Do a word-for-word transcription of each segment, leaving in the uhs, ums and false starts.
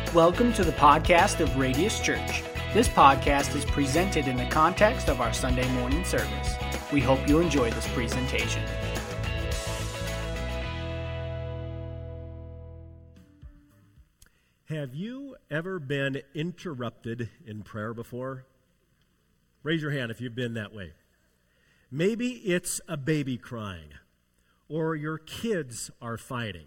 Welcome to the podcast of Radius Church. This podcast is presented in the context of our Sunday morning service. We hope you enjoy this presentation. Have you ever been interrupted in prayer before? Raise your hand if you've been that way. Maybe it's a baby crying, or your kids are fighting.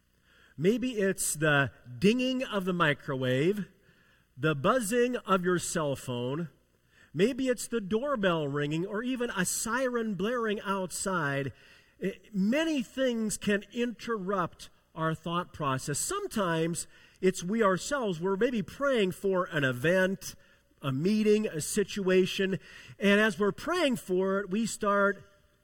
Maybe it's the dinging of the microwave, the buzzing of your cell phone. Maybe it's the doorbell ringing, or even a siren blaring outside. It, many things can interrupt our thought process. Sometimes it's we ourselves. We're maybe praying for an event, a meeting, a situation, and as we're praying for it, we start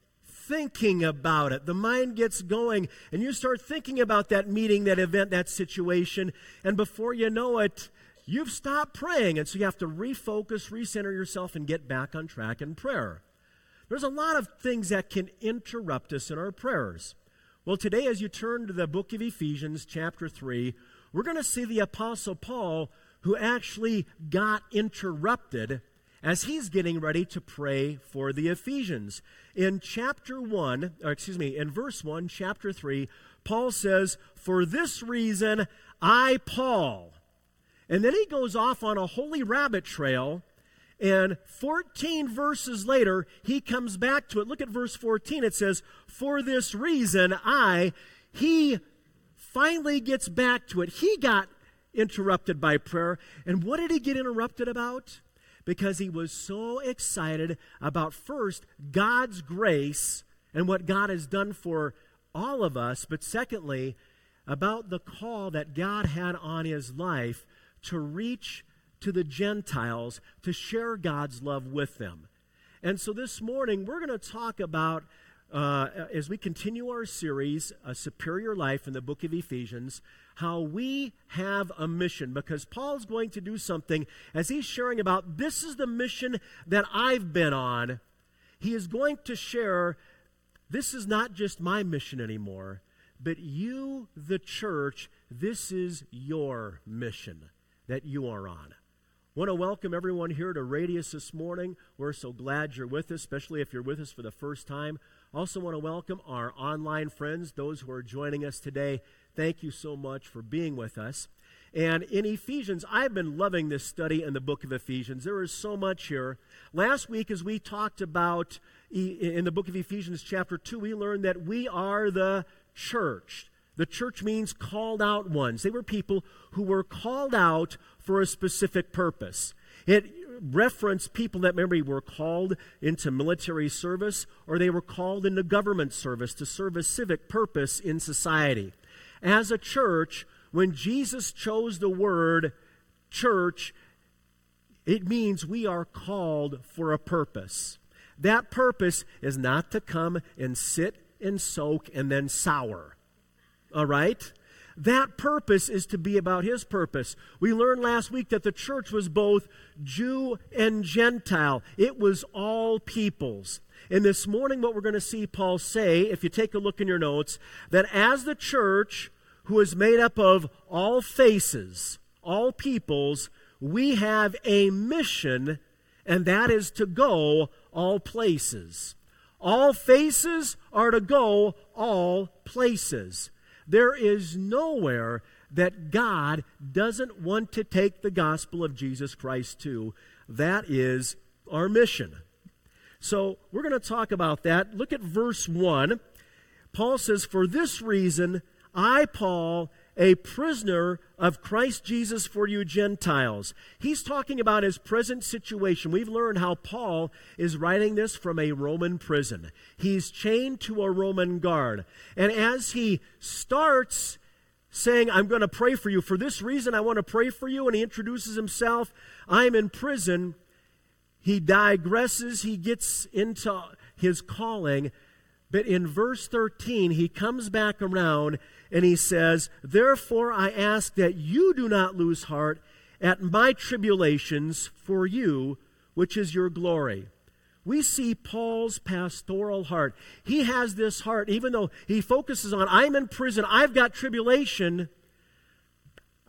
thinking about it. The mind gets going, and you start thinking about that meeting, that event, that situation, and before you know it, you've stopped praying, and so you have to refocus, recenter yourself, and get back on track in prayer. There's a lot of things that can interrupt us in our prayers. Well, today, as you turn to the book of Ephesians, chapter three, we're going to see the Apostle Paul, who actually got interrupted as he's getting ready to pray for the Ephesians. In chapter one, or excuse me, in verse one, chapter three, Paul says, "For this reason, I, Paul." And then he goes off on a holy rabbit trail, and fourteen verses later, he comes back to it. Look at verse fourteen. It says, "For this reason, I," he finally gets back to it. He got interrupted by prayer. And what did he get interrupted about? Because he was so excited about, first, God's grace and what God has done for all of us, but secondly, about the call that God had on his life to reach to the Gentiles, to share God's love with them. And so this morning, we're going to talk about, uh, as we continue our series, A Superior Life in the book of Ephesians, how we have a mission, because Paul's going to do something as he's sharing about, this is the mission that I've been on. He is going to share, this is not just my mission anymore, but you, the church, this is your mission that you are on. I want to welcome everyone here to Radius this morning. We're so glad you're with us, especially if you're with us for the first time. Also want to welcome our online friends, those who are joining us today. Thank you so much for being with us. And in Ephesians, I've been loving this study in the book of Ephesians. There is so much here. Last week, as we talked about in the book of Ephesians chapter two, we learned that we are the church. The church means called out ones. They were people who were called out for a specific purpose. It referenced people that maybe were called into military service, or they were called into government service to serve a civic purpose in society. As a church, when Jesus chose the word church, it means we are called for a purpose. That purpose is not to come and sit and soak and then sour. All right? That purpose is to be about his purpose. We learned last week that the church was both Jew and Gentile. It was all peoples. And this morning what we're going to see Paul say, if you take a look in your notes, that as the church, who is made up of all faces, all peoples, we have a mission, and that is to go all places. All faces are to go all places. There is nowhere that God doesn't want to take the gospel of Jesus Christ to. That is our mission. So we're going to talk about that. Look at verse one. Paul says, "For this reason, I, Paul, a prisoner of Christ Jesus for you Gentiles." He's talking about his present situation. We've learned how Paul is writing this from a Roman prison. He's chained to a Roman guard. And as he starts saying, "I'm going to pray for you. For this reason, I want to pray for you," and he introduces himself, "I'm in prison," he digresses, he gets into his calling. But in verse thirteen, he comes back around and he says, "Therefore I ask that you do not lose heart at my tribulations for you, which is your glory." We see Paul's pastoral heart. He has this heart, even though he focuses on, I'm in prison, I've got tribulation,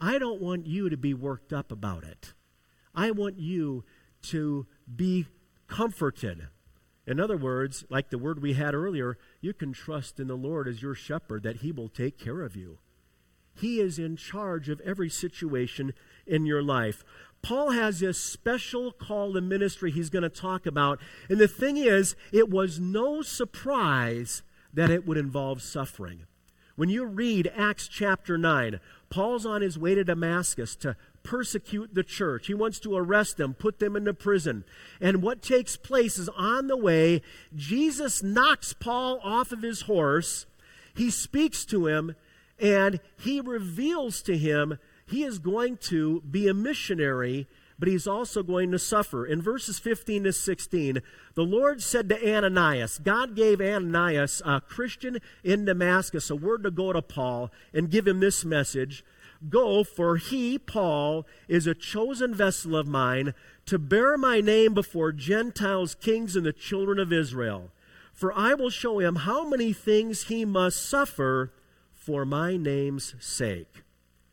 I don't want you to be worked up about it. I want you to be comforted. In other words, like the word we had earlier, you can trust in the Lord as your shepherd that he will take care of you. He is in charge of every situation in your life. Paul has this special call to ministry he's going to talk about. And the thing is, it was no surprise that it would involve suffering. When you read Acts chapter nine, Paul's on his way to Damascus to persecute the church. He wants to arrest them, put them into prison. And what takes place is on the way, Jesus knocks Paul off of his horse. He speaks to him, and he reveals to him he is going to be a missionary, but he's also going to suffer. In verses fifteen to sixteen, the Lord said to Ananias, God gave Ananias, a Christian in Damascus, a word to go to Paul and give him this message. Go, for he, Paul, is a chosen vessel of mine to bear my name before Gentiles, kings, and the children of Israel. For I will show him how many things he must suffer for my name's sake.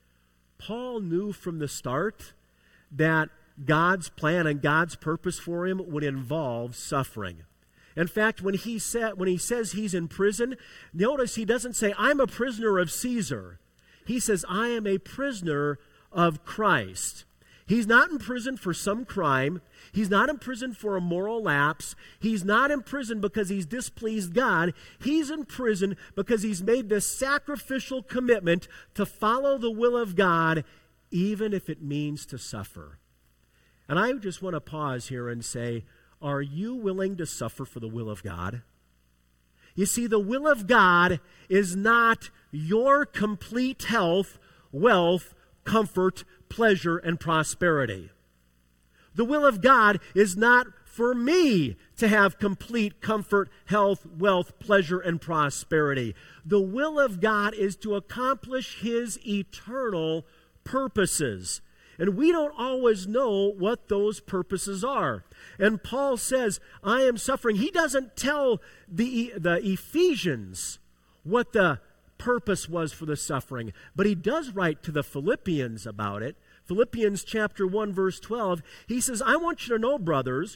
Paul knew from the start that God's plan and God's purpose for him would involve suffering. In fact, when he said, when he says he's in prison, notice he doesn't say, I'm a prisoner of Caesar. He says, I am a prisoner of Christ. He's not in prison for some crime. He's not in prison for a moral lapse. He's not in prison because he's displeased God. He's in prison because he's made this sacrificial commitment to follow the will of God, even if it means to suffer. And I just want to pause here and say, are you willing to suffer for the will of God? You see, the will of God is not your complete health, wealth, comfort, pleasure, and prosperity. The will of God is not for me to have complete comfort, health, wealth, pleasure, and prosperity. The will of God is to accomplish his eternal purposes. And we don't always know what those purposes are. And Paul says, I am suffering. He doesn't tell the, the Ephesians what the purpose was for the suffering, but he does write to the Philippians about it. Philippians chapter one, verse twelve, he says, I want you to know, brothers,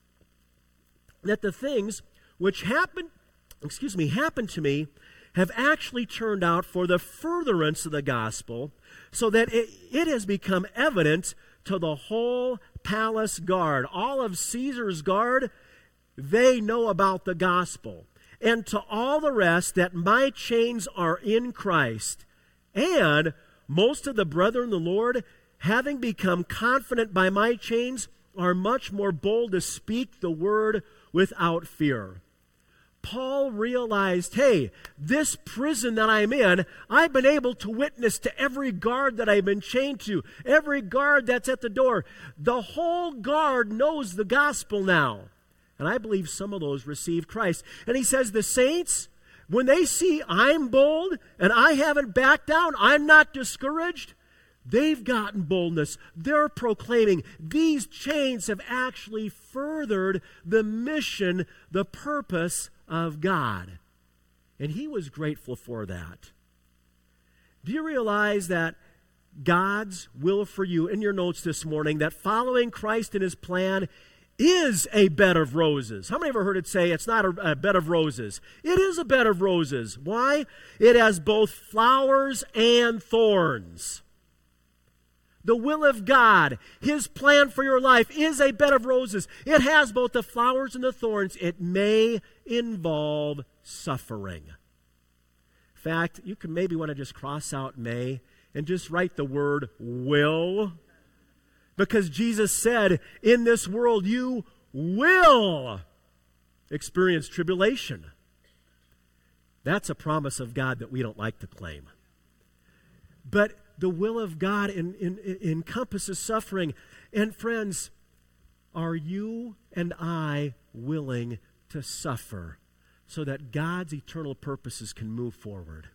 that the things which happened, excuse me, happened to me have actually turned out for the furtherance of the gospel, so that it, it has become evident to the whole palace guard. All of Caesar's guard, they know about the gospel. And to all the rest, that my chains are in Christ. And most of the brethren in the Lord, having become confident by my chains, are much more bold to speak the word without fear. Paul realized, hey, this prison that I'm in, I've been able to witness to every guard that I've been chained to, every guard that's at the door. The whole guard knows the gospel now. And I believe some of those received Christ. And he says the saints, when they see I'm bold and I haven't backed down, I'm not discouraged, they've gotten boldness. They're proclaiming these chains have actually furthered the mission, the purpose of God. And he was grateful for that. Do you realize that God's will for you, in your notes this morning, that following Christ in his plan is a bed of roses? How many ever heard it say it's not a, a bed of roses? It is a bed of roses. Why? It has both flowers and thorns. The will of God, his plan for your life, is a bed of roses. It has both the flowers and the thorns. It may involve suffering. In fact, you can maybe want to just cross out may and just write the word will. Because Jesus said, in this world you will experience tribulation. That's a promise of God that we don't like to claim. But the will of God in, in, in encompasses suffering. And friends, are you and I willing to suffer so that God's eternal purposes can move forward?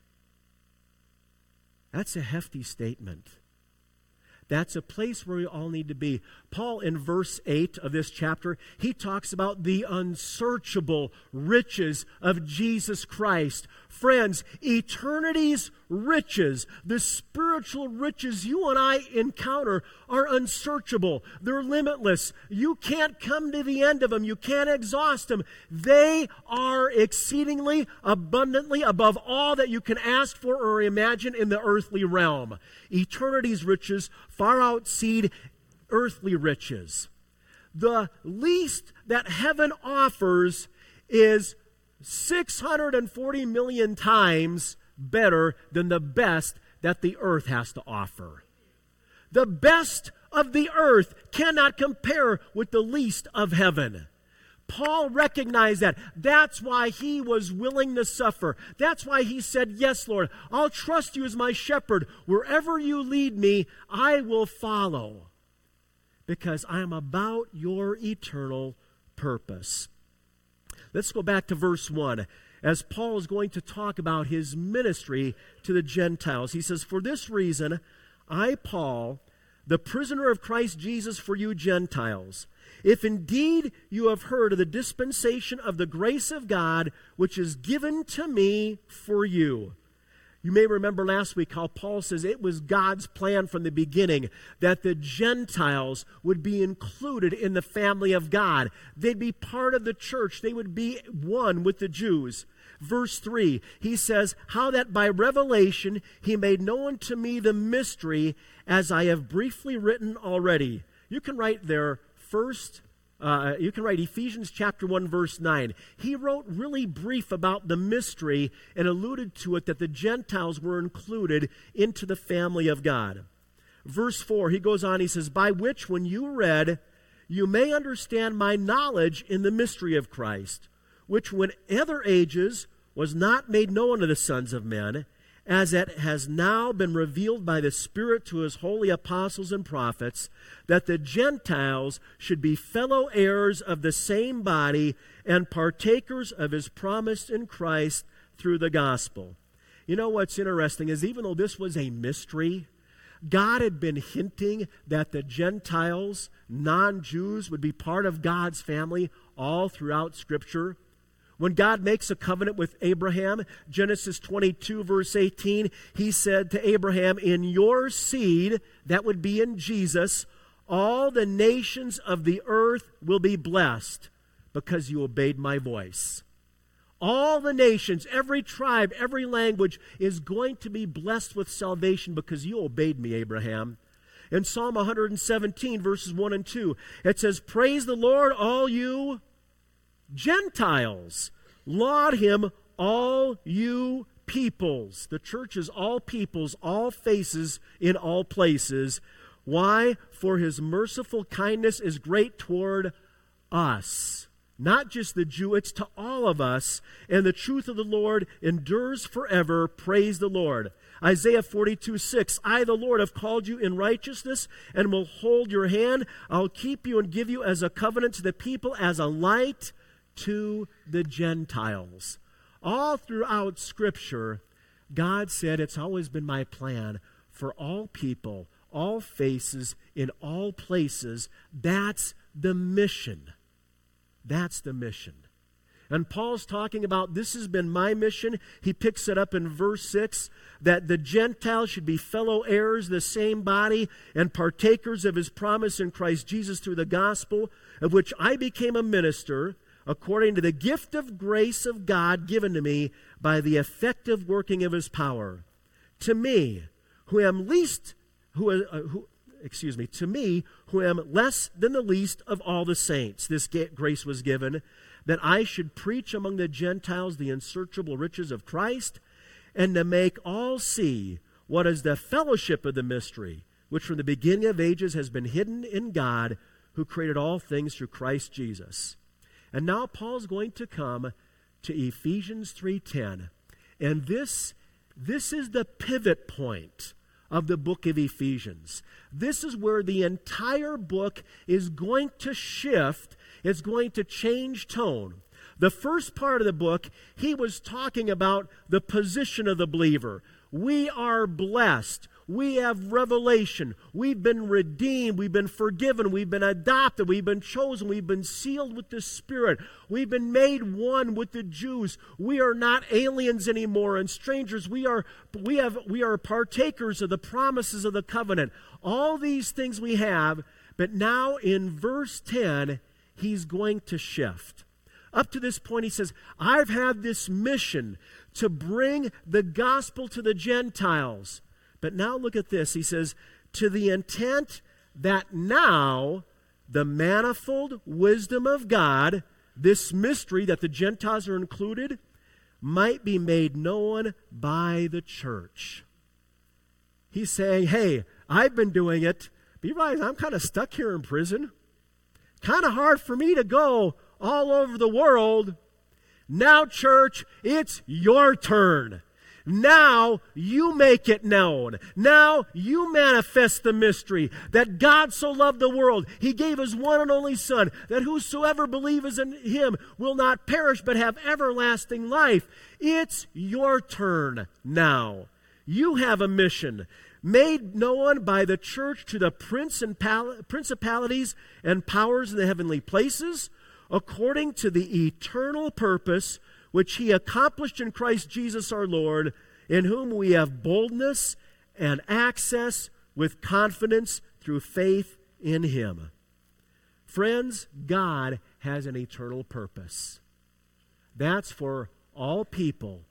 That's a hefty statement. That's a place where we all need to be. Paul, in verse eight of this chapter, he talks about the unsearchable riches of Jesus Christ. Friends, eternity's riches, the spiritual riches you and I encounter are unsearchable. They're limitless. You can't come to the end of them. You can't exhaust them. They are exceedingly abundantly above all that you can ask for or imagine in the earthly realm. Eternity's riches far exceed earthly riches. The least that heaven offers is six hundred forty million times better than the best that the earth has to offer. The best of the earth cannot compare with the least of heaven. Paul recognized that. That's why he was willing to suffer. That's why he said, yes, Lord, I'll trust you as my shepherd. Wherever you lead me, I will follow, because I am about your eternal purpose. Let's go back to verse one. As Paul is going to talk about his ministry to the Gentiles, he says, for this reason, I, Paul, the prisoner of Christ Jesus for you Gentiles, if indeed you have heard of the dispensation of the grace of God, which is given to me for you. You may remember last week how Paul says it was God's plan from the beginning that the Gentiles would be included in the family of God. They'd be part of the church. They would be one with the Jews. Verse three, he says, how that by revelation he made known to me the mystery, as I have briefly written already. You can write there first Uh, you can write Ephesians chapter one, verse nine. He wrote really brief about the mystery and alluded to it that the Gentiles were included into the family of God. Verse four, he goes on, he says, by which when you read, you may understand my knowledge in the mystery of Christ, which when other ages was not made known to the sons of men, as it has now been revealed by the Spirit to his holy apostles and prophets, that the Gentiles should be fellow heirs of the same body and partakers of his promise in Christ through the gospel. You know what's interesting is even though this was a mystery, God had been hinting that the Gentiles, non-Jews, would be part of God's family all throughout Scripture. When God makes a covenant with Abraham, Genesis twenty-two, verse eighteen, he said to Abraham, in your seed, that would be in Jesus, all the nations of the earth will be blessed because you obeyed my voice. All the nations, every tribe, every language is going to be blessed with salvation because you obeyed me, Abraham. In Psalm one seventeen, verses one and two, it says, praise the Lord, all you Gentiles. Laud him, all you peoples. The church is all peoples, all faces, in all places. Why? For his merciful kindness is great toward us. Not just the Jew, it's to all of us. And the truth of the Lord endures forever. Praise the Lord. Isaiah forty-two, six, I, the Lord, have called you in righteousness and will hold your hand. I'll keep you and give you as a covenant to the people, as a light to the Gentiles. All throughout Scripture, God said it's always been my plan for all people, all faces, in all places. That's the mission. That's the mission. And Paul's talking about this has been my mission. He picks it up in verse six, that the Gentiles should be fellow heirs of the same body and partakers of his promise in Christ Jesus through the gospel, of which I became a minister, according to the gift of grace of God given to me by the effective working of his power. To me, who am least, who, uh, who excuse me, to me, who am less than the least of all the saints, this grace was given, that I should preach among the Gentiles the unsearchable riches of Christ, and to make all see what is the fellowship of the mystery, which from the beginning of ages has been hidden in God, who created all things through Christ Jesus. And now Paul's going to come to Ephesians three ten. And this, this is the pivot point of the book of Ephesians. This is where the entire book is going to shift. It's going to change tone. The first part of the book, he was talking about the position of the believer. We are blessed. we have revelation. We've been redeemed. We've been forgiven. We've been adopted. We've been chosen. We've been sealed with the Spirit. We've been made one with the Jews. We are not aliens anymore and strangers. We are, we have, we are partakers of the promises of the covenant. All these things we have, but now in verse ten, he's going to shift. Up to this point, he says, I've had this mission to bring the gospel to the Gentiles. But now look at this. He says, to the intent that now the manifold wisdom of God, this mystery that the Gentiles are included, might be made known by the church. He's saying, hey, I've been doing it, but you realize I'm kind of stuck here in prison. Kind of hard for me to go all over the world. Now, church, it's your turn. Now you make it known. Now you manifest the mystery that God so loved the world, he gave his one and only Son, that whosoever believes in him will not perish but have everlasting life. It's your turn now. You have a mission made known by the church to the principalities and powers in the heavenly places, according to the eternal purpose which he accomplished in Christ Jesus our Lord, in whom we have boldness and access with confidence through faith in him. Friends, God has an eternal purpose. That's for all people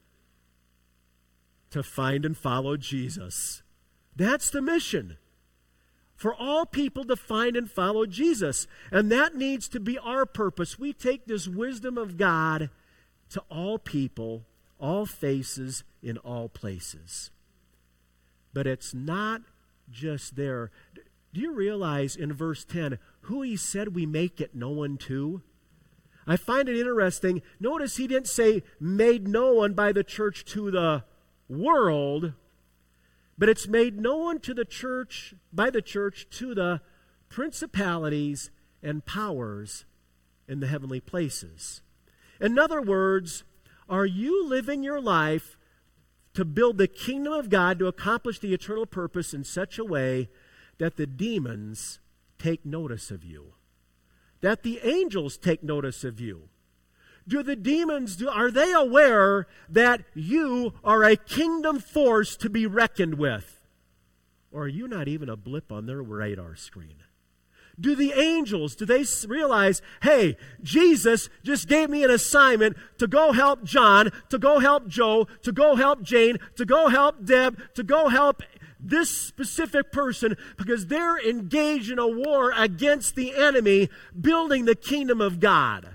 to find and follow Jesus. That's the mission. For all people to find and follow Jesus. And that needs to be our purpose. We take this wisdom of God to all people, all faces, in all places. But it's not just there. Do you realize in verse ten who he said we make it known to? I find it interesting. Notice he didn't say made known by the church to the world, but it's made known to the church, by the church, to the principalities and powers in the heavenly places. In other words, are you living your life to build the kingdom of God, to accomplish the eternal purpose in such a way that the demons take notice of you? That the angels take notice of you? Do the demons, do, are they aware that you are a kingdom force to be reckoned with? Or are you not even a blip on their radar screen? Do the angels, do they realize, hey, Jesus just gave me an assignment to go help John, to go help Joe, to go help Jane, to go help Deb, to go help this specific person because they're engaged in a war against the enemy, building the kingdom of God.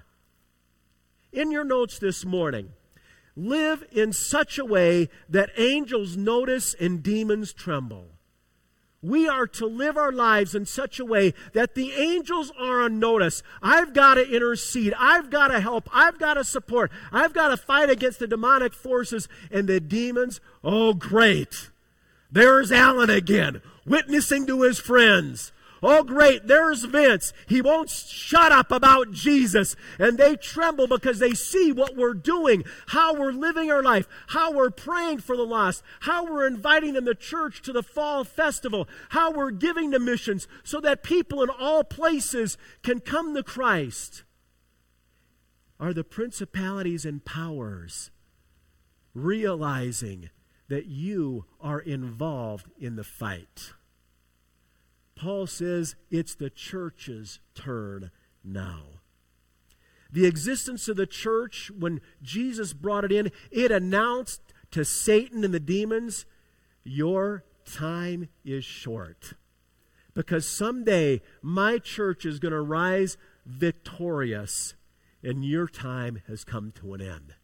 In your notes this morning, live in such a way that angels notice and demons tremble. We are to live our lives in such a way that the angels are on notice. I've got to intercede. I've got to help. I've got to support. I've got to fight against the demonic forces. And the demons, oh great, there's Alan again, witnessing to his friends. Oh great, there's Vince. He won't shut up about Jesus. And they tremble because they see what we're doing, how we're living our life, how we're praying for the lost, how we're inviting them to church to the fall festival, how we're giving to missions so that people in all places can come to Christ. Are the principalities and powers realizing that you are involved in the fight? Paul says it's the church's turn now. The existence of the church, when Jesus brought it in, it announced to Satan and the demons, your time is short. Because someday my church is going to rise victorious and your time has come to an end.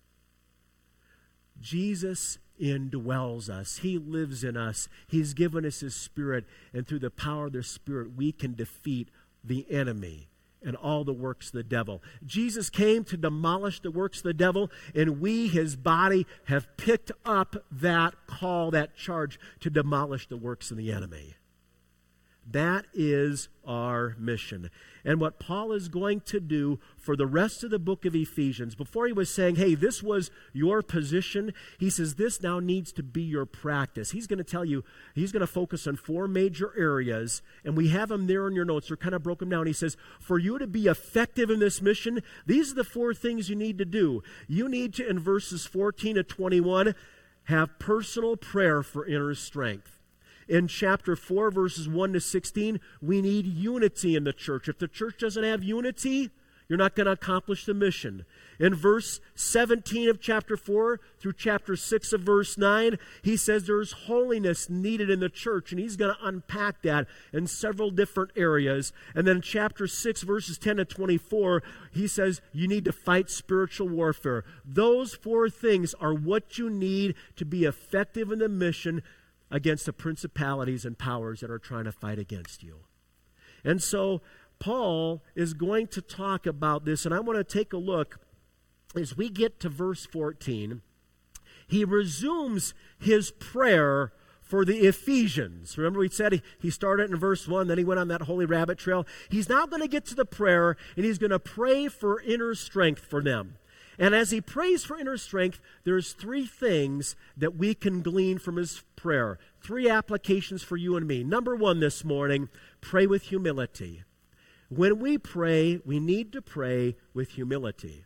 Jesus indwells us. He lives in us. He's given us his Spirit, and through the power of the Spirit we can defeat the enemy and all the works of the devil. Jesus came to demolish the works of the devil, and we, his body, have picked up that call, that charge to demolish the works of the enemy. That is our mission. And what Paul is going to do for the rest of the book of Ephesians, before he was saying, hey, this was your position, he says this now needs to be your practice. He's going to tell you, he's going to focus on four major areas, and we have them there in your notes. They're kind of broken down. He says, for you to be effective in this mission, these are the four things you need to do. You need to, in verses fourteen to twenty-one, have personal prayer for inner strength. In chapter four, verses one to sixteen, we need unity in the church. If the church doesn't have unity, you're not going to accomplish the mission. In verse seventeen of chapter four through chapter six of verse nine, he says there's holiness needed in the church, and he's going to unpack that in several different areas. And then in chapter six, verses ten to twenty-four, he says you need to fight spiritual warfare. Those four things are what you need to be effective in the mission against the principalities and powers that are trying to fight against you. And so Paul is going to talk about this, and I want to take a look as we get to verse fourteen. He resumes his prayer for the Ephesians. Remember we said he, he started in verse one, then he went on that holy rabbit trail. He's now going to get to the prayer, and he's going to pray for inner strength for them. And as he prays for inner strength, there's three things that we can glean from his prayer. Three applications for you and me. Number one this morning, pray with humility. When we pray, we need to pray with humility.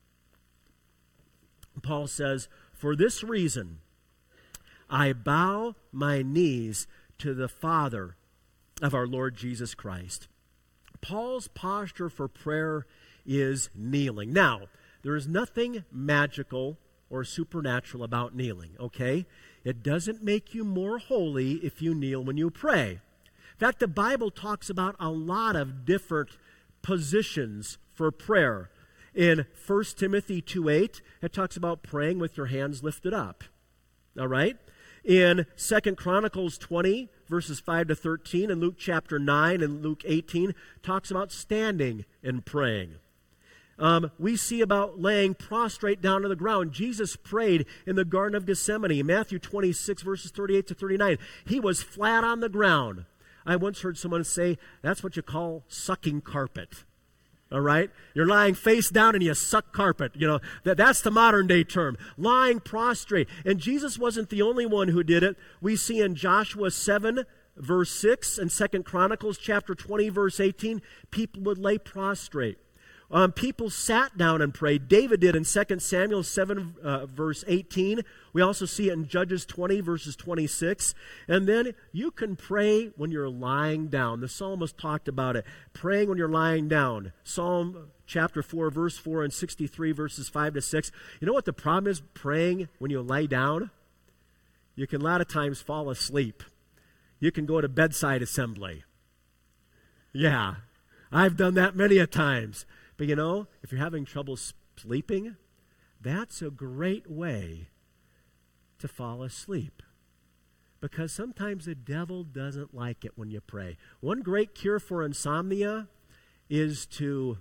Paul says, for this reason, I bow my knees to the Father of our Lord Jesus Christ. Paul's posture for prayer is kneeling. Now, there is nothing magical or supernatural about kneeling, okay? It doesn't make you more holy if you kneel when you pray. In fact, the Bible talks about a lot of different positions for prayer. In First Timothy two eight, it talks about praying with your hands lifted up, all right? In Second Chronicles twenty, verses five to thirteen, and Luke chapter nine and Luke eighteen, talks about standing and praying. Um, we see about laying prostrate down to the ground. Jesus prayed in the Garden of Gethsemane. Matthew twenty-six, verses thirty-eight to thirty-nine. He was flat on the ground. I once heard someone say, that's what you call sucking carpet. All right? You're lying face down and you suck carpet. You know, that, that's the modern day term. Lying prostrate. And Jesus wasn't the only one who did it. We see in Joshua seven, verse six, and Second Chronicles chapter twenty, verse eighteen, people would lay prostrate. Um, people sat down and prayed. David did in Second Samuel seven, uh, verse eighteen. We also see it in Judges twenty, verses twenty-six. And then you can pray when you're lying down. The psalmist talked about it. Praying when you're lying down. Psalm chapter four, verse four, and sixty-three, verses five to six. You know what the problem is praying when you lie down? You can a lot of times fall asleep. You can go to bedside assembly. Yeah, I've done that many a times. But you know, if you're having trouble sleeping, that's a great way to fall asleep. Because sometimes the devil doesn't like it when you pray. One great cure for insomnia is to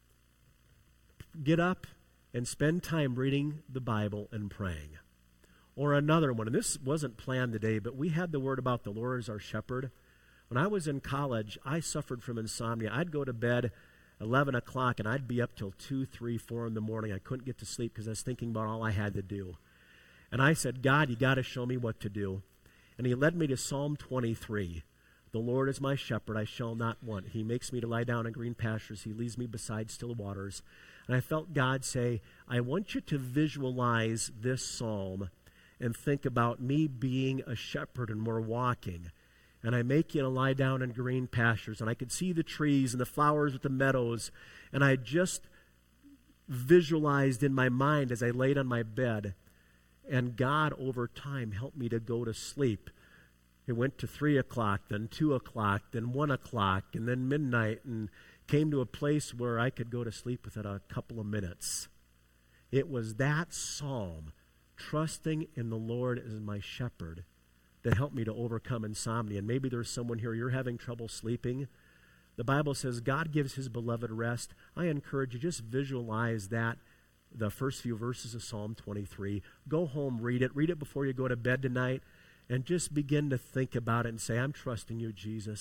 get up and spend time reading the Bible and praying. Or another one, and this wasn't planned today, but we had the word about the Lord as our shepherd. When I was in college, I suffered from insomnia. I'd go to bed eleven o'clock, and I'd be up till two, three, four in the morning. I couldn't get to sleep because I was thinking about all I had to do. And I said, God, you got to show me what to do. And he led me to Psalm twenty-three. The Lord is my shepherd, I shall not want. He makes me to lie down in green pastures. He leads me beside still waters. And I felt God say, I want you to visualize this psalm and think about me being a shepherd and we're walking. And I make you to lie down in green pastures. And I could see the trees and the flowers with the meadows. And I just visualized in my mind as I laid on my bed. And God, over time, helped me to go to sleep. It went to three o'clock, then two o'clock, then one o'clock, and then midnight, and came to a place where I could go to sleep within a couple of minutes. It was that psalm, trusting in the Lord as my shepherd, that helped me to overcome insomnia. And maybe there's someone here, you're having trouble sleeping. The Bible says God gives his beloved rest. I encourage you, just visualize that, the first few verses of Psalm twenty-three. Go home, read it. Read it before you go to bed tonight, and just begin to think about it and say, I'm trusting you, Jesus.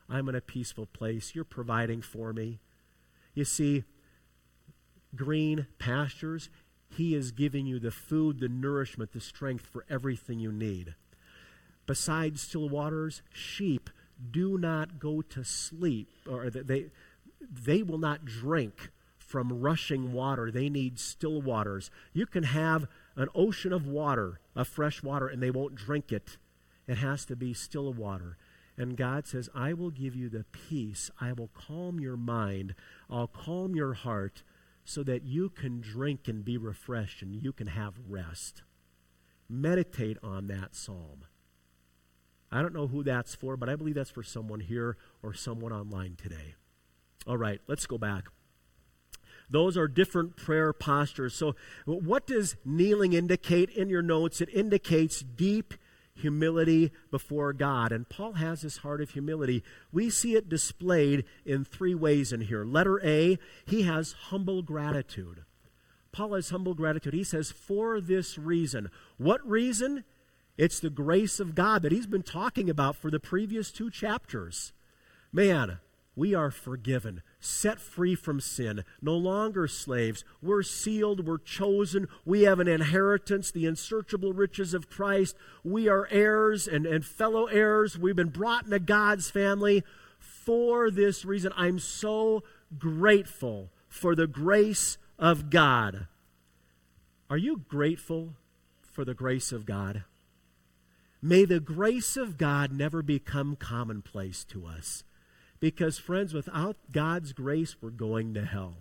I'm in a peaceful place. You're providing for me. You see, green pastures, he is giving you the food, the nourishment, the strength for everything you need. Besides still waters, sheep do not go to sleep, or they, they will not drink from rushing water. They need still waters. You can have an ocean of water, of fresh water, and they won't drink it. It has to be still water. And God says, I will give you the peace. I will calm your mind. I'll calm your heart so that you can drink and be refreshed and you can have rest. Meditate on that psalm. I don't know who that's for, but I believe that's for someone here or someone online today. All right, let's go back. Those are different prayer postures. So what does kneeling indicate in your notes? It indicates deep humility before God. And Paul has this heart of humility. We see it displayed in three ways in here. Letter A, he has humble gratitude. Paul has humble gratitude. He says, for this reason. What reason? It's the grace of God that he's been talking about for the previous two chapters. Man, we are forgiven, set free from sin, no longer slaves. We're sealed, we're chosen, we have an inheritance, the unsearchable riches of Christ. We are heirs and, and fellow heirs. We've been brought into God's family. For this reason, I'm so grateful for the grace of God. Are you grateful for the grace of God? May the grace of God never become commonplace to us. Because, friends, without God's grace, we're going to hell.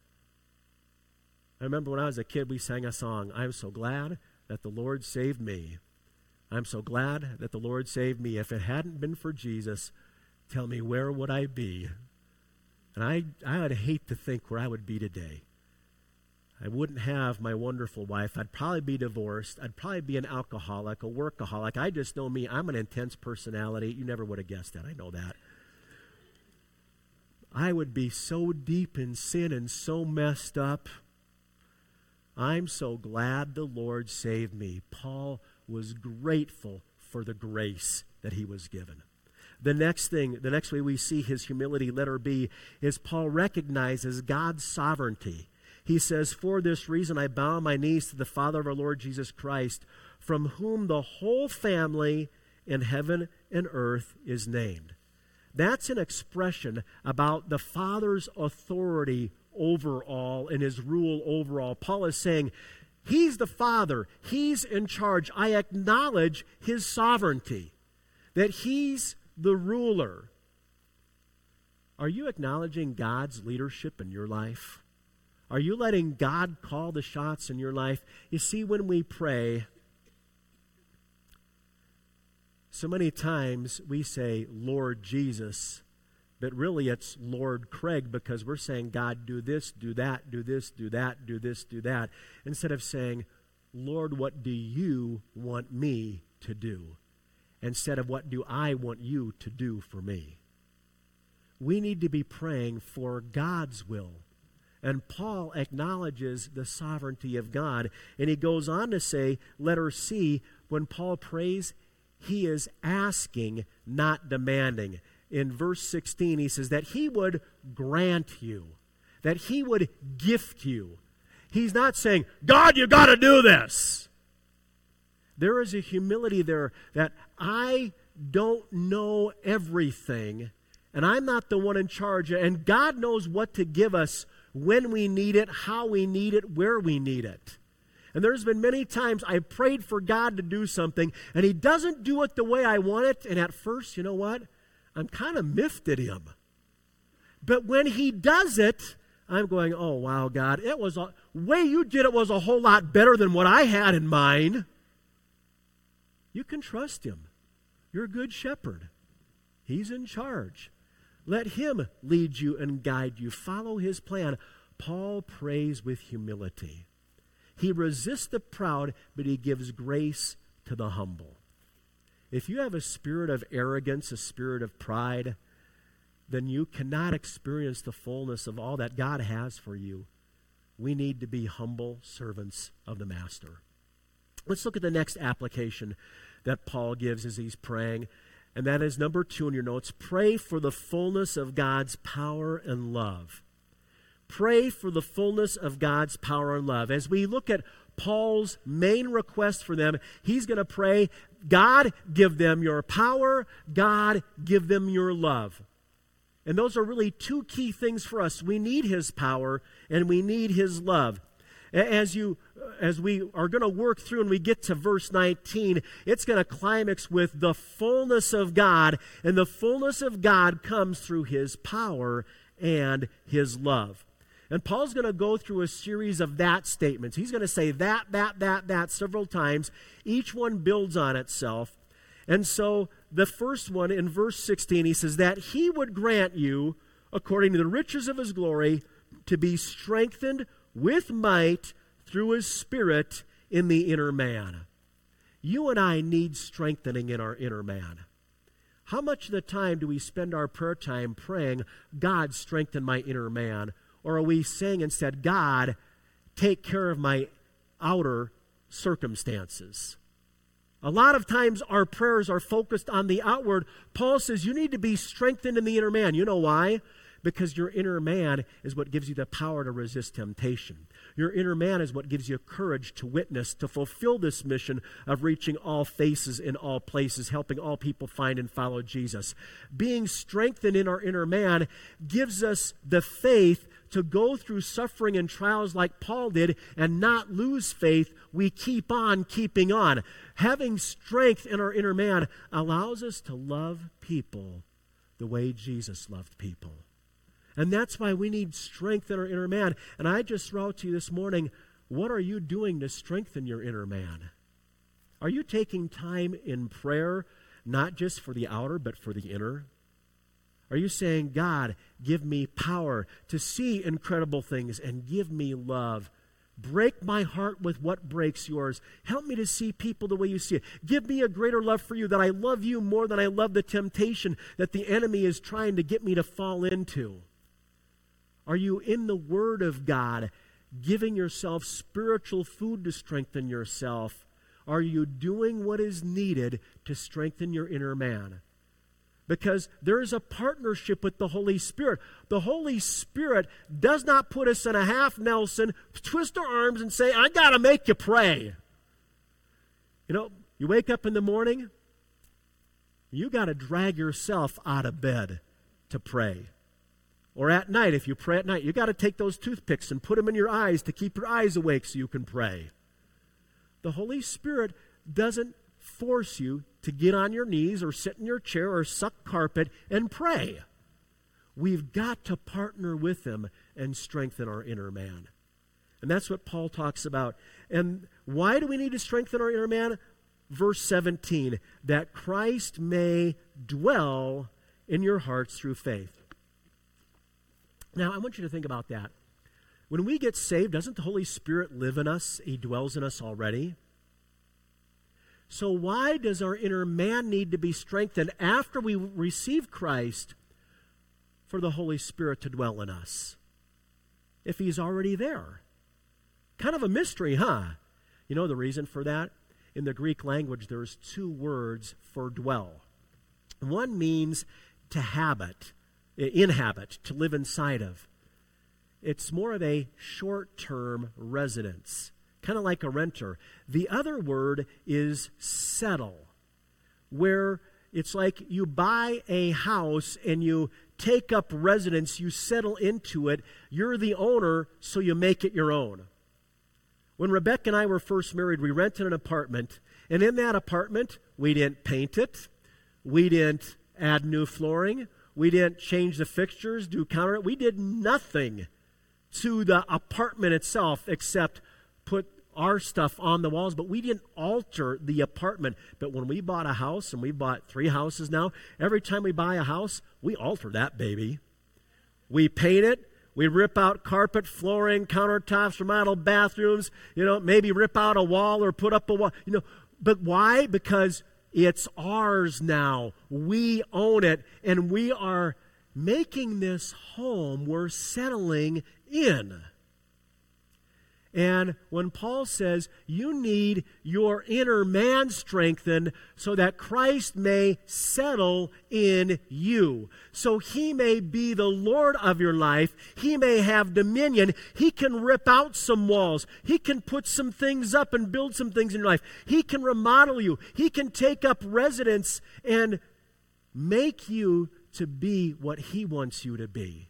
I remember when I was a kid, we sang a song, I'm so glad that the Lord saved me. I'm so glad that the Lord saved me. If it hadn't been for Jesus, tell me, where would I be? And I, I would hate to think where I would be today. I wouldn't have my wonderful wife. I'd probably be divorced. I'd probably be an alcoholic, a workaholic. I just know me. I'm an intense personality. You never would have guessed that. I know that. I would be so deep in sin and so messed up. I'm so glad the Lord saved me. Paul was grateful for the grace that he was given. The next thing, the next way we see his humility, letter B, is Paul recognizes God's sovereignty. He says, for this reason I bow my knees to the Father of our Lord Jesus Christ, from whom the whole family in heaven and earth is named. That's an expression about the Father's authority over all and his rule over all. Paul is saying, he's the Father. He's in charge. I acknowledge his sovereignty, that he's the ruler. Are you acknowledging God's leadership in your life? Are you letting God call the shots in your life? You see, when we pray, so many times we say, Lord Jesus, but really it's Lord Craig, because we're saying, God, do this, do that, do this, do that, do this, do that, instead of saying, Lord, what do you want me to do? Instead of what do I want you to do for me? We need to be praying for God's will. And Paul acknowledges the sovereignty of God. And he goes on to say, letter C, when Paul prays, he is asking, not demanding. In verse sixteen, he says that he would grant you, that he would gift you. He's not saying, God, you got to do this. There is a humility there that I don't know everything, and I'm not the one in charge, and God knows what to give us when we need it, how we need it, where we need it. And there's been many times I prayed for God to do something, and he doesn't do it the way I want it, and at first, you know what? I'm kind of miffed at him. But when he does it, I'm going, oh, wow, God, it was a way you did it was a whole lot better than what I had in mind. You can trust him. You're a good shepherd. He's in charge. Let him lead you and guide you. Follow his plan. Paul prays with humility. He resists the proud, but he gives grace to the humble. If you have a spirit of arrogance, a spirit of pride, then you cannot experience the fullness of all that God has for you. We need to be humble servants of the Master. Let's look at the next application that Paul gives as he's praying. And that is number two in your notes. Pray for the fullness of God's power and love. Pray for the fullness of God's power and love. As we look at Paul's main request for them, he's going to pray, God, give them your power. God, give them your love. And those are really two key things for us. We need his power and we need his love. As you, as we are going to work through and we get to verse nineteen, it's going to climax with the fullness of God, and the fullness of God comes through his power and his love. And Paul's going to go through a series of that statements. He's going to say that, that, that, that several times. Each one builds on itself. And so the first one in verse sixteen, he says that he would grant you, according to the riches of his glory, to be strengthened with might through his Spirit in the inner man. You and I need strengthening in our inner man. How much of the time do we spend our prayer time praying, God, strengthen my inner man? Or are we saying instead, God, take care of my outer circumstances? A lot of times our prayers are focused on the outward. Paul says you need to be strengthened in the inner man. You know why? Because your inner man is what gives you the power to resist temptation. Your inner man is what gives you courage to witness, to fulfill this mission of reaching all faces in all places, helping all people find and follow Jesus. Being strengthened in our inner man gives us the faith to go through suffering and trials like Paul did and not lose faith. We keep on keeping on. Having strength in our inner man allows us to love people the way Jesus loved people. And that's why we need strength in our inner man. And I just throw out to you this morning, what are you doing to strengthen your inner man? Are you taking time in prayer, not just for the outer, but for the inner? Are you saying, God, give me power to see incredible things and give me love? Break my heart with what breaks yours. Help me to see people the way you see it. Give me a greater love for you, that I love you more than I love the temptation that the enemy is trying to get me to fall into. Are you in the Word of God, giving yourself spiritual food to strengthen yourself? Are you doing what is needed to strengthen your inner man? Because there is a partnership with the Holy Spirit. The Holy Spirit does not put us in a half Nelson, twist our arms and say, I got to make you pray. You know, you wake up in the morning, you got to drag yourself out of bed to pray. Or at night, if you pray at night, you got to take those toothpicks and put them in your eyes to keep your eyes awake so you can pray. The Holy Spirit doesn't force you to get on your knees or sit in your chair or suck carpet and pray. We've got to partner with him and strengthen our inner man. And that's what Paul talks about. And why do we need to strengthen our inner man? Verse seventeen, that Christ may dwell in your hearts through faith. Now, I want you to think about that. When we get saved, doesn't the Holy Spirit live in us? He dwells in us already. So why does our inner man need to be strengthened after we receive Christ for the Holy Spirit to dwell in us, if he's already there? Kind of a mystery, huh? You know the reason for that? In the Greek language, there's two words for dwell. One means to habit, inhabit, to live inside of. It's more of a short-term residence, kind of like a renter. The other word is settle, where it's like you buy a house and you take up residence, you settle into it. You're the owner, so you make it your own. When Rebecca and I were first married, we rented an apartment, and in that apartment, we didn't paint it, we didn't add new flooring, we didn't change the fixtures, do counter, we did nothing to the apartment itself except put our stuff on the walls, but we didn't alter the apartment. But when we bought a house, and we bought three houses now, every time we buy a house, we alter that baby. We paint it, we rip out carpet, flooring, countertops, remodel bathrooms, you know, maybe rip out a wall or put up a wall, you know. But why? Because it's ours now. We own it, and we are making this home we're settling in. And when Paul says you need your inner man strengthened so that Christ may settle in you, so he may be the Lord of your life, he may have dominion, he can rip out some walls, he can put some things up and build some things in your life, he can remodel you, he can take up residence and make you to be what he wants you to be.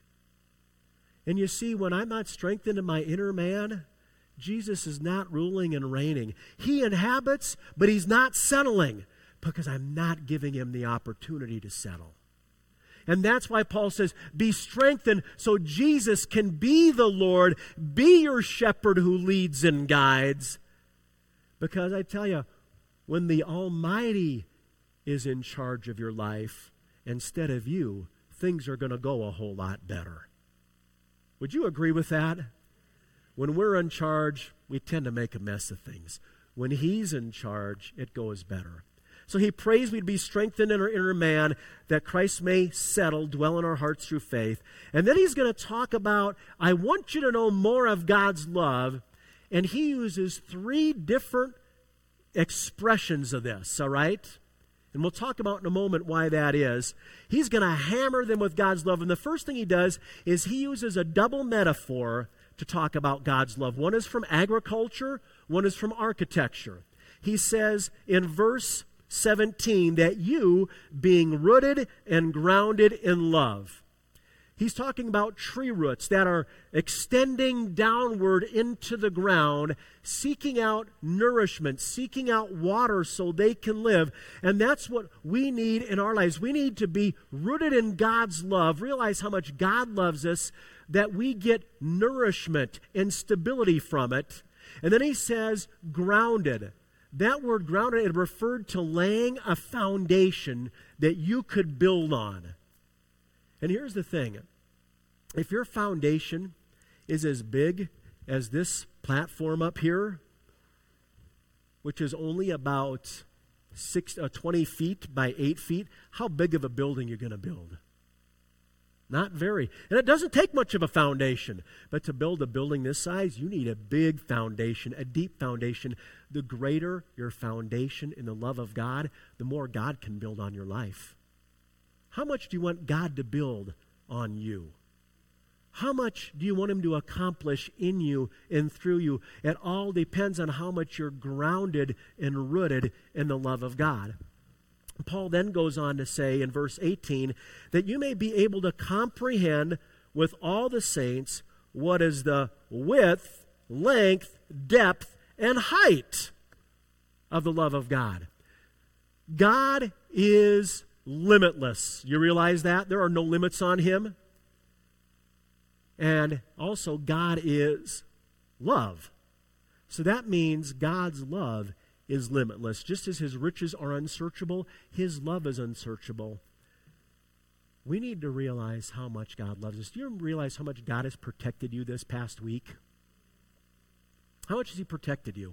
And you see, when I'm not strengthened in my inner man, Jesus is not ruling and reigning. He inhabits, but he's not settling because I'm not giving him the opportunity to settle. And that's why Paul says, be strengthened so Jesus can be the Lord, be your shepherd who leads and guides. Because I tell you, when the Almighty is in charge of your life instead of you, things are going to go a whole lot better. Would you agree with that? When we're in charge, we tend to make a mess of things. When he's in charge, it goes better. So he prays we'd be strengthened in our inner man, that Christ may settle, dwell in our hearts through faith. And then he's going to talk about, I want you to know more of God's love. And he uses three different expressions of this, all right? And we'll talk about in a moment why that is. He's going to hammer them with God's love. And the first thing he does is he uses a double metaphor to talk about God's love. One is from agriculture, one is from architecture. He says in verse seventeen that you, being rooted and grounded in love. He's talking about tree roots that are extending downward into the ground, seeking out nourishment, seeking out water so they can live. And that's what we need in our lives. We need to be rooted in God's love, realize how much God loves us, that we get nourishment and stability from it. And then he says grounded. That word grounded, it referred to laying a foundation that you could build on. And here's the thing. If your foundation is as big as this platform up here, which is only about six, uh, twenty feet by eight feet, how big of a building are you going to build? Not very. And it doesn't take much of a foundation. But to build a building this size, you need a big foundation, a deep foundation. The greater your foundation in the love of God, the more God can build on your life. How much do you want God to build on you? How much do you want him to accomplish in you and through you? It all depends on how much you're grounded and rooted in the love of God. Paul then goes on to say in verse eighteen that you may be able to comprehend with all the saints what is the width, length, depth, and height of the love of God. God is limitless. You realize that? There are no limits on him. And also, God is love. So that means God's love is limitless. Just as his riches are unsearchable, his love is unsearchable. We need to realize how much God loves us. Do you realize how much God has protected you this past week? How much has he protected you?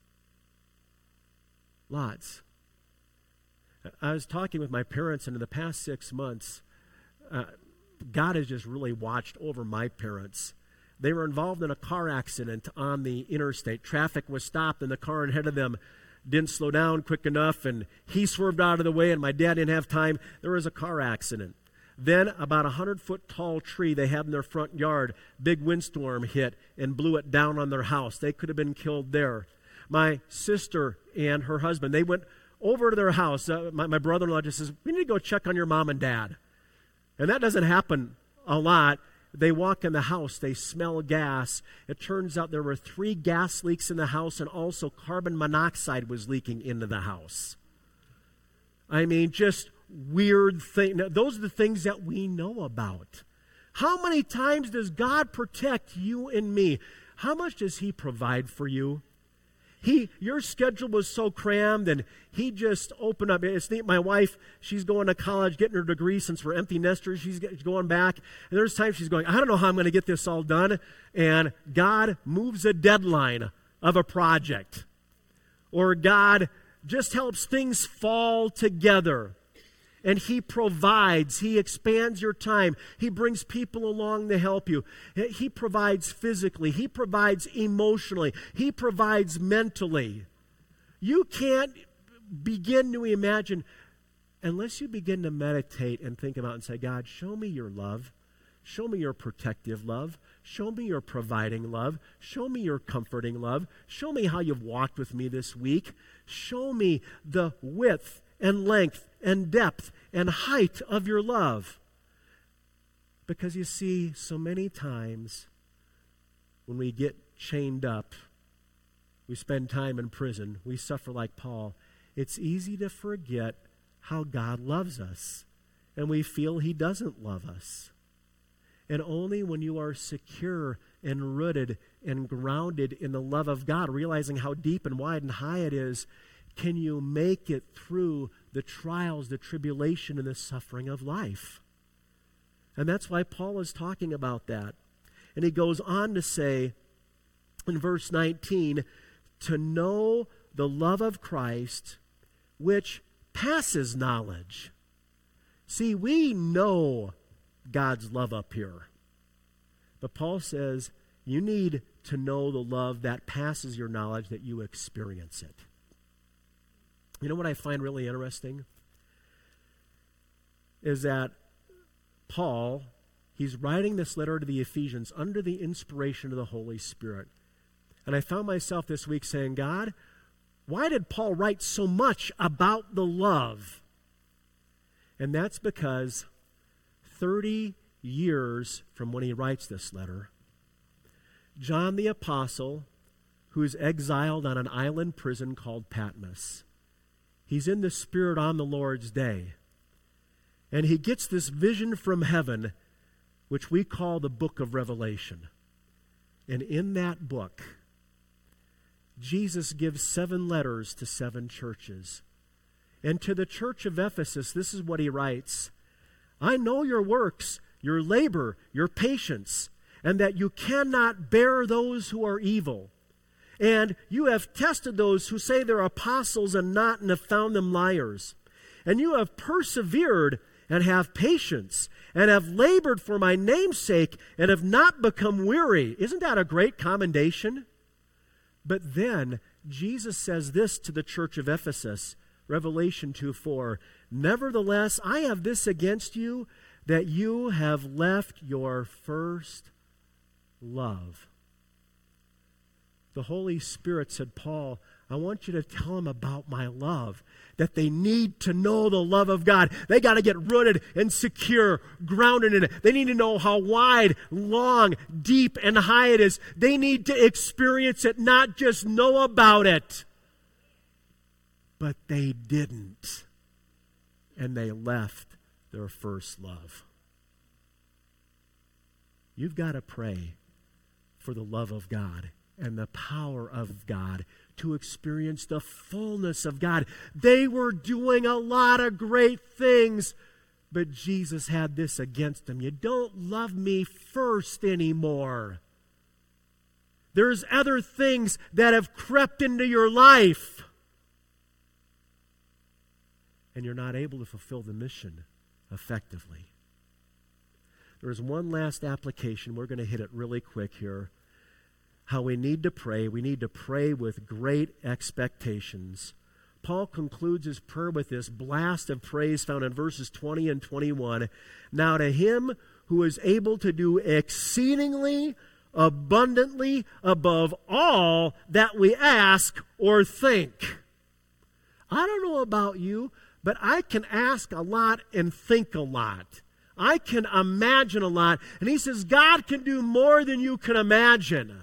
Lots. I was talking with my parents, and in the past six months, uh, God has just really watched over my parents. They were involved in a car accident on the interstate. Traffic was stopped, and the car ahead of them didn't slow down quick enough, and he swerved out of the way, and my dad didn't have time. There was a car accident. Then about a hundred-foot tall tree they had in their front yard, big windstorm hit and blew it down on their house. They could have been killed there. My sister and her husband, they went over to their house. Uh, my, my brother-in-law just says, we need to go check on your mom and dad. And that doesn't happen a lot. They walk in the house. They smell gas. It turns out there were three gas leaks in the house, and also carbon monoxide was leaking into the house. I mean, just weird things. Those are the things that we know about. How many times does God protect you and me? How much does he provide for you? He, your schedule was so crammed, and he just opened up. It's neat. My wife, she's going to college, getting her degree since we're empty nesters. She's going back. And there's times she's going, I don't know how I'm going to get this all done. And God moves a deadline of a project. Or God just helps things fall together. and He provides. He expands your time. He brings people along to help you. He provides physically. He provides emotionally. He provides mentally. You can't begin to imagine unless you begin to meditate and think about and say, God, show me your love. Show me your protective love. Show me your providing love. Show me your comforting love. Show me how you've walked with me this week. Show me the width and length and depth and height of your love. Because you see, so many times when we get chained up, we spend time in prison, we suffer like Paul, it's easy to forget how God loves us. And we feel He doesn't love us. And only when you are secure and rooted and grounded in the love of God, realizing how deep and wide and high it is, can you make it through the trials, the tribulation, and the suffering of life. And that's why Paul is talking about that. And he goes on to say in verse nineteen, to know the love of Christ, which passes knowledge. See, we know God's love up here. But Paul says you need to know the love that passes your knowledge, that you experience it. You know what I find really interesting? Is that Paul, he's writing this letter to the Ephesians under the inspiration of the Holy Spirit. And I found myself this week saying, God, why did Paul write so much about the love? And that's because thirty years from when he writes this letter, John the Apostle, who is exiled on an island prison called Patmos, he's in the Spirit on the Lord's day. And he gets this vision from heaven, which we call the book of Revelation. And in that book, Jesus gives seven letters to seven churches. And to the church of Ephesus, this is what he writes. I know your works, your labor, your patience, and that you cannot bear those who are evil. And you have tested those who say they're apostles and not, and have found them liars. And you have persevered and have patience, and have labored for my name's sake, and have not become weary. Isn't that a great commendation? But then Jesus says this to the church of Ephesus, Revelation two four, nevertheless, I have this against you, that you have left your first love. The Holy Spirit said, Paul, I want you to tell them about my love, that they need to know the love of God. They got to get rooted and secure, grounded in it. They need to know how wide, long, deep, and high it is. They need to experience it, not just know about it. But they didn't. And they left their first love. You've got to pray for the love of God and the power of God to experience the fullness of God. They were doing a lot of great things, but Jesus had this against them. You don't love me first anymore. There's other things that have crept into your life, and you're not able to fulfill the mission effectively. There's one last application. We're going to hit it really quick here. How we need to pray. We need to pray with great expectations. Paul concludes his prayer with this blast of praise found in verses twenty and twenty-one. Now to him who is able to do exceedingly abundantly above all that we ask or think. I don't know about you, but I can ask a lot and think a lot. I can imagine a lot. And he says God can do more than you can imagine.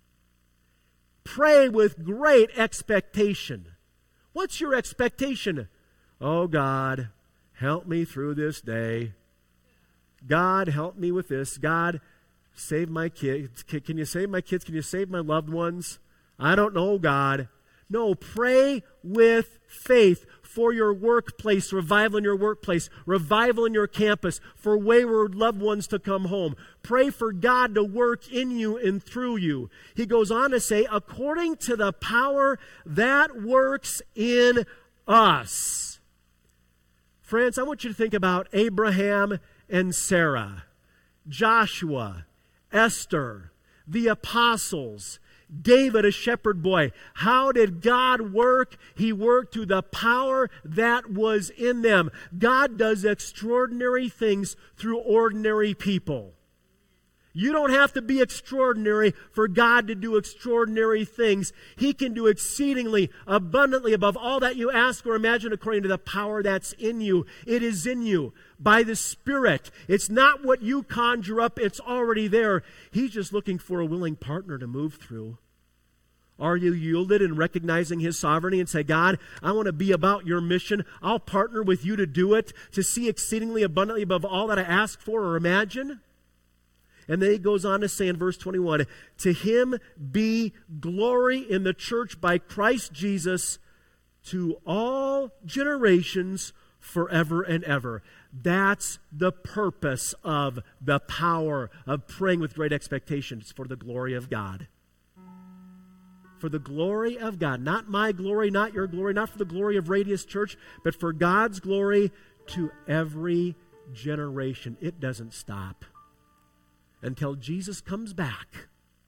Pray with great expectation. What's your expectation? Oh, God, help me through this day. God, help me with this. God, save my kids. Can you save my kids? Can you save my loved ones? I don't know, God. No, pray with faith for your workplace, revival in your workplace, revival in your campus, for wayward loved ones to come home. Pray for God to work in you and through you. He goes on to say, according to the power that works in us. Friends, I want you to think about Abraham and Sarah, Joshua, Esther, the apostles, David, a shepherd boy. How did God work? He worked through the power that was in them. God does extraordinary things through ordinary people. You don't have to be extraordinary for God to do extraordinary things. He can do exceedingly, abundantly above all that you ask or imagine according to the power that's in you. It is in you by the Spirit. It's not what you conjure up. It's already there. He's just looking for a willing partner to move through. Are you yielded in recognizing His sovereignty and say, God, I want to be about your mission. I'll partner with you to do it, to see exceedingly abundantly above all that I ask for or imagine? And then he goes on to say in verse twenty-one, to Him be glory in the church by Christ Jesus to all generations forever and ever. That's the purpose of the power of praying with great expectations, for the glory of God. For the glory of God. Not my glory, not your glory, not for the glory of Radius Church, but for God's glory to every generation. It doesn't stop until Jesus comes back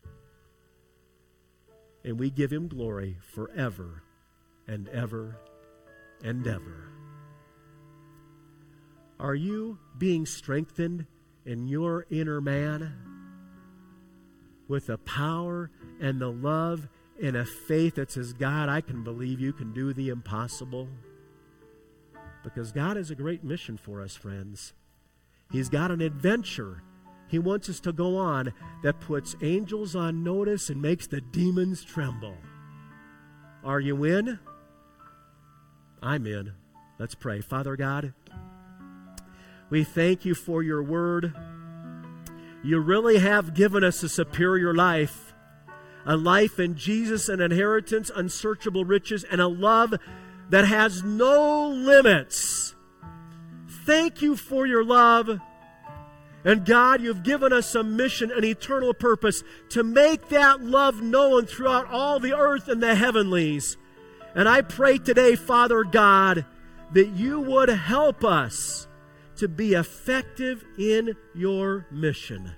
and we give Him glory forever and ever and ever. Are you being strengthened in your inner man with the power and the love and a faith that says, God, I can believe you can do the impossible? Because God has a great mission for us, friends. He's got an adventure He wants us to go on that puts angels on notice and makes the demons tremble. Are you in? I'm in. Let's pray. Father God, we thank you for your word. You really have given us a superior life, a life in Jesus, an inheritance, unsearchable riches, and a love that has no limits. Thank you for your love. And God, you've given us a mission, an eternal purpose to make that love known throughout all the earth and the heavenlies. And I pray today, Father God, that you would help us to be effective in your mission.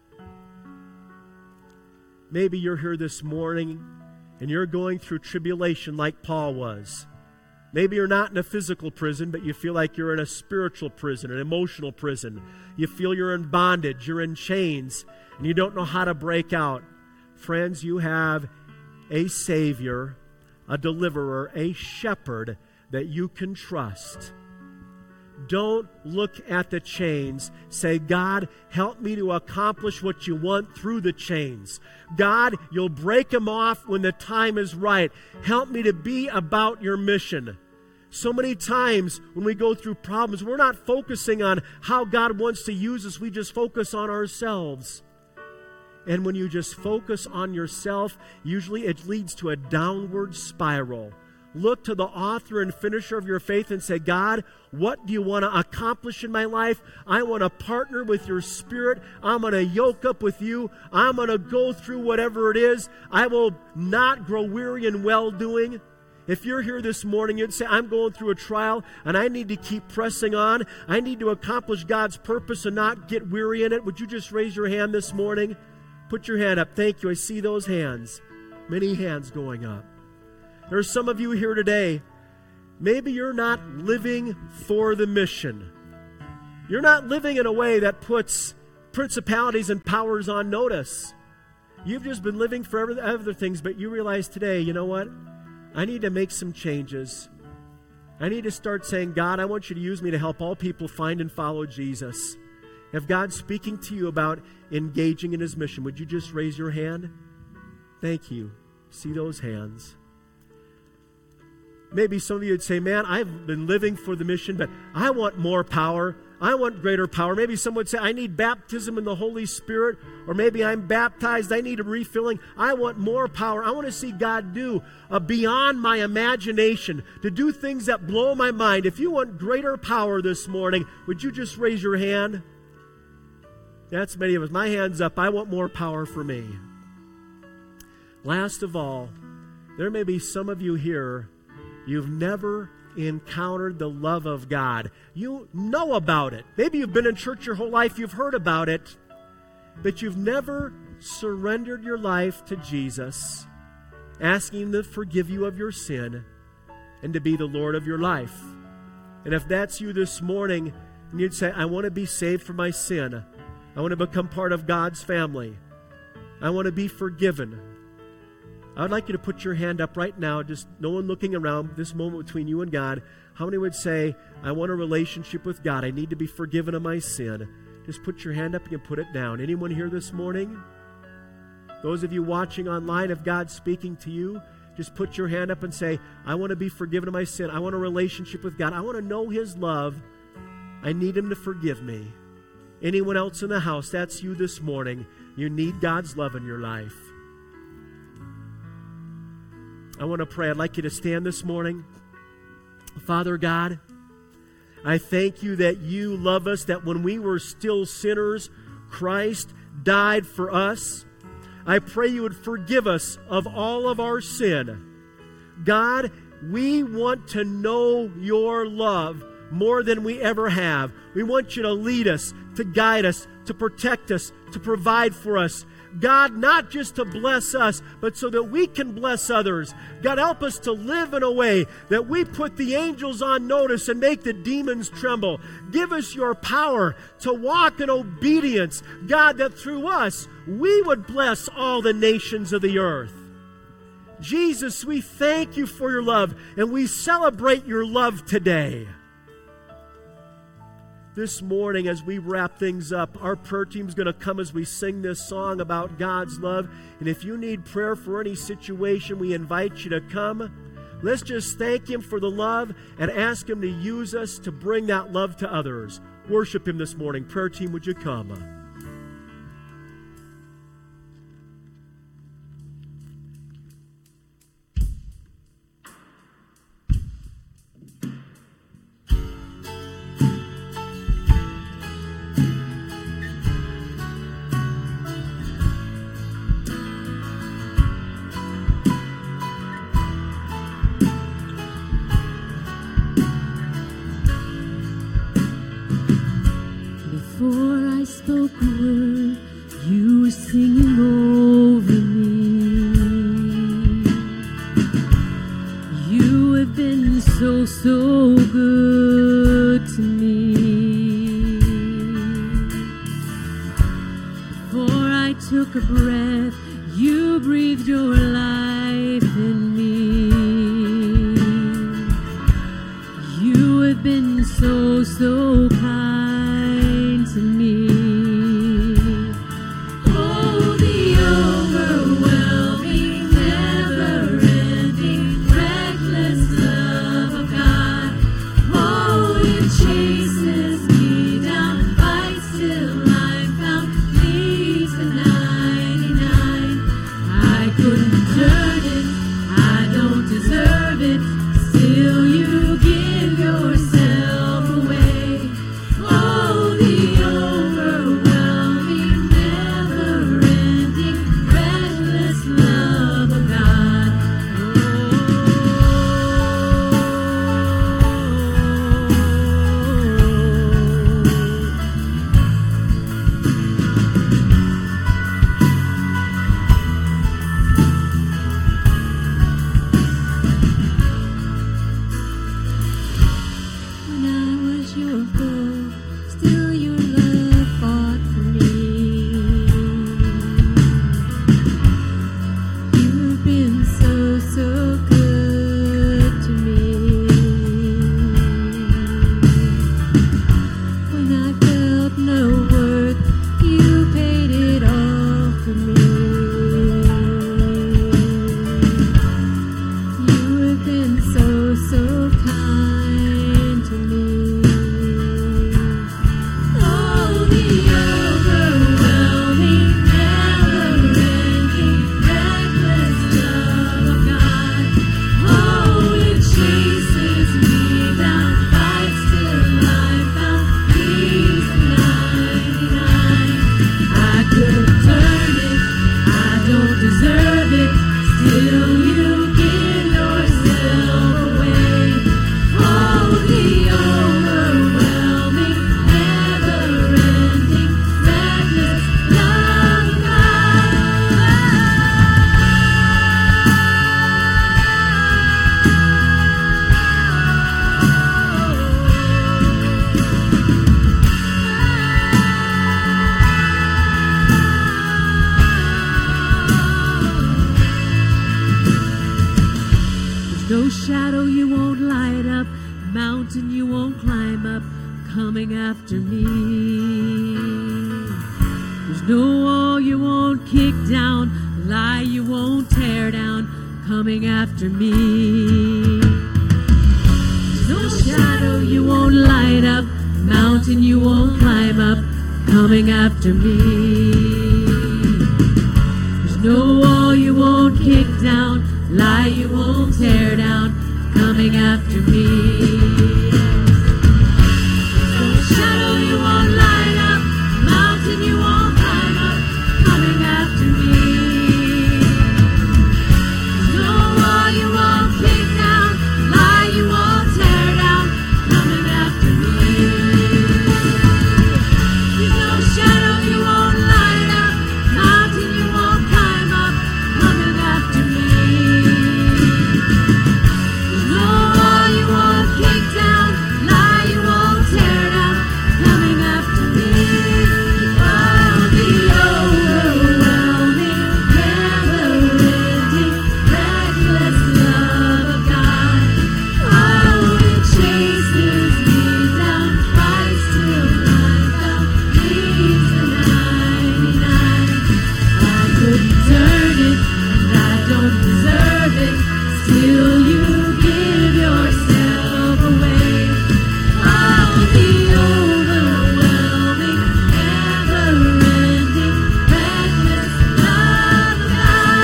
Maybe you're here this morning and you're going through tribulation like Paul was. Maybe you're not in a physical prison, but you feel like you're in a spiritual prison, an emotional prison. You feel you're in bondage, you're in chains, and you don't know how to break out. Friends, you have a Savior, a deliverer, a shepherd that you can trust. Don't look at the chains. Say, God, help me to accomplish what you want through the chains. God, you'll break them off when the time is right. Help me to be about your mission. So many times when we go through problems, we're not focusing on how God wants to use us. We just focus on ourselves. And when you just focus on yourself, usually it leads to a downward spiral. Look to the author and finisher of your faith and say, God, what do you want to accomplish in my life? I want to partner with your Spirit. I'm going to yoke up with you. I'm going to go through whatever it is. I will not grow weary in well-doing. If you're here this morning, you'd say, I'm going through a trial and I need to keep pressing on. I need to accomplish God's purpose and not get weary in it. Would you just raise your hand this morning? Put your hand up. Thank you. I see those hands. Many hands going up. There are some of you here today, maybe you're not living for the mission. You're not living in a way that puts principalities and powers on notice. You've just been living for other things, but you realize today, you know what? I need to make some changes. I need to start saying, God, I want you to use me to help all people find and follow Jesus. If God's speaking to you about engaging in His mission, would you just raise your hand? Thank you. See those hands. Maybe some of you would say, man, I've been living for the mission, but I want more power. I want greater power. Maybe someone would say, I need baptism in the Holy Spirit. Or maybe I'm baptized. I need a refilling. I want more power. I want to see God do uh, beyond my imagination, to do things that blow my mind. If you want greater power this morning, would you just raise your hand? That's many of us. My hand's up. I want more power for me. Last of all, there may be some of you here, you've never encountered the love of God. You know about it. Maybe you've been in church your whole life, you've heard about it, but you've never surrendered your life to Jesus, asking Him to forgive you of your sin and to be the Lord of your life. And if that's you this morning, and you'd say, I want to be saved from my sin. I want to become part of God's family. I want to be forgiven. I would like you to put your hand up right now, just no one looking around, this moment between you and God. How many would say, I want a relationship with God. I need to be forgiven of my sin. Just put your hand up and you can put it down. Anyone here this morning? Those of you watching online, if God's speaking to you, just put your hand up and say, I want to be forgiven of my sin. I want a relationship with God. I want to know His love. I need Him to forgive me. Anyone else in the house, that's you this morning. You need God's love in your life. I want to pray. I'd like you to stand this morning. Father God, I thank You that You love us, that when we were still sinners, Christ died for us. I pray You would forgive us of all of our sin. God, we want to know Your love more than we ever have. We want You to lead us, to guide us, to protect us, to provide for us. God, not just to bless us, but so that we can bless others. God, help us to live in a way that we put the angels on notice and make the demons tremble. Give us Your power to walk in obedience. God, that through us, we would bless all the nations of the earth. Jesus, we thank You for Your love, and we celebrate Your love today. This morning, as we wrap things up, our prayer team's going to come as we sing this song about God's love. And if you need prayer for any situation, we invite you to come. Let's just thank Him for the love and ask Him to use us to bring that love to others. Worship Him this morning. Prayer team, would you come? Still you give yourself away. after me. There's no wall you won't kick down, lie you won't tear down, coming after me. There's no shadow you won't light up, mountain you won't climb up, coming after me. There's no wall you won't kick down, lie you won't tear down, coming after me. There's no shadow you won't light up, mountain you won't climb up, coming after me. There's no wall you won't kick down, lie you won't tear down, coming after me. There's no shadow you won't light up, mountain you won't climb up, coming after me. There's no wall you won't kick down, lie you won't tear down, coming after me. Oh, the overwhelming, never-ending, reckless love of God. Oh, it chases me down, fights till I'm found, leaves the ninety-nine. I couldn't turn it, and I don't deserve it, still you give yourself away. Oh, the overwhelming, never-ending, reckless love of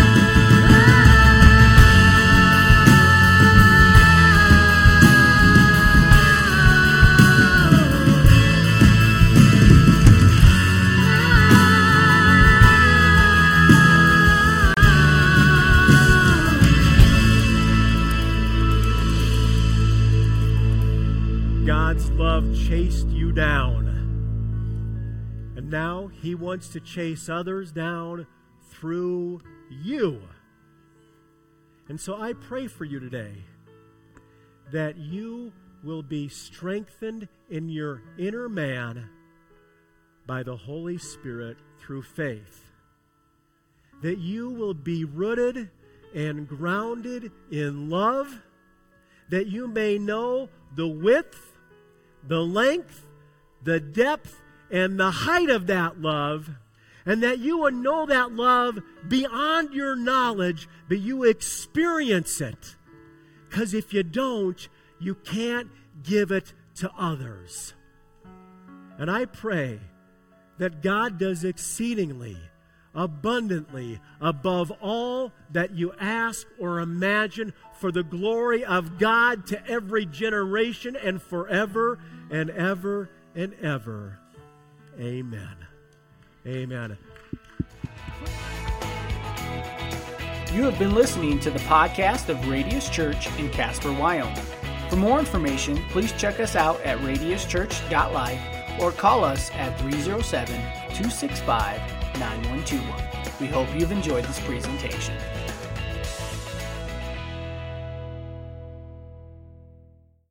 God's love chased you down. And now he wants to chase others down through you. And so I pray for you today that you will be strengthened in your inner man by the Holy Spirit through faith. That you will be rooted and grounded in love, that you may know the width, the length, the depth, and the height of that love, and that you would know that love beyond your knowledge, but you experience it. Because if you don't, you can't give it to others. And I pray that God does exceedingly, abundantly, above all that you ask or imagine, for the glory of God to every generation and forever and ever and ever. Amen. Amen. You have been listening to the podcast of Radius Church in Casper, Wyoming. For more information, please check us out at radius church dot life or call us at three oh seven, two six five, nine one two one. We hope you've enjoyed this presentation.